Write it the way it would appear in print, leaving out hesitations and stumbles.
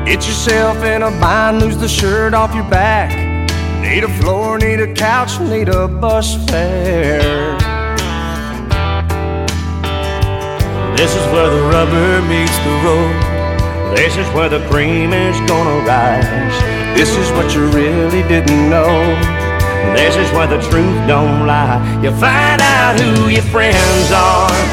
Get yourself in a bind, lose the shirt off your back. Need a floor, need a couch, need a bus fare. This is where the rubber meets the road. This is where the cream is gonna rise. This is what you really didn't know. This is where the truth don't lie. You find out who your friends are.